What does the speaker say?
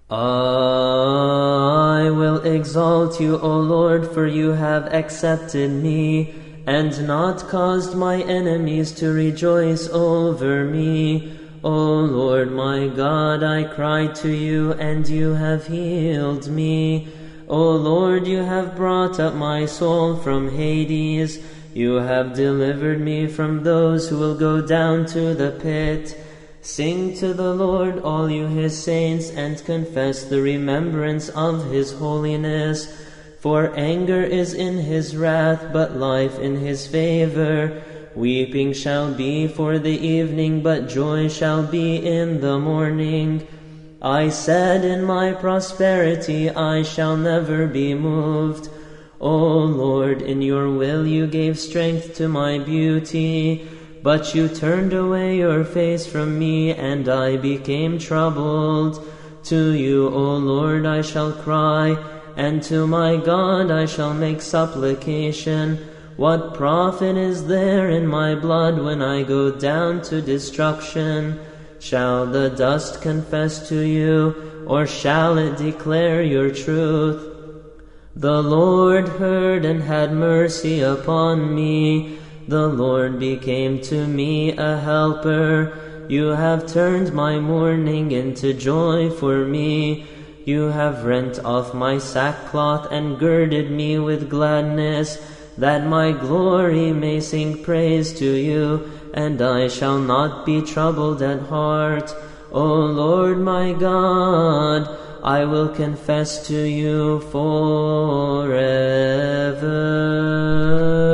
I will exalt you, O Lord, for you have accepted me, and not caused my enemies to rejoice over me. O Lord my God, I cried to you, and you have healed me. O Lord, you have brought up my soul from Hades. You have delivered me from those who will go down to the pit. Sing to the Lord, all you his saints, and confess the remembrance of his holiness. For anger is in his wrath, but life in his favor. Weeping shall be for the evening, but joy shall be in the morning. I said in my prosperity, I shall never be moved. O Lord, in your will you gave strength to my beauty. But you turned away your face from me, and I became troubled. To you, O Lord, I shall cry, and to my God I shall make supplication. What profit is there in my blood when I go down to destruction? Shall the dust confess to you, or shall it declare your truth? The Lord heard and had mercy upon me. The Lord became to me a helper. You have turned my mourning into joy for me. You have rent off my sackcloth and girded me with gladness, that my glory may sing praise to you, and I shall not be troubled at heart. O Lord my God, I will confess to you forever.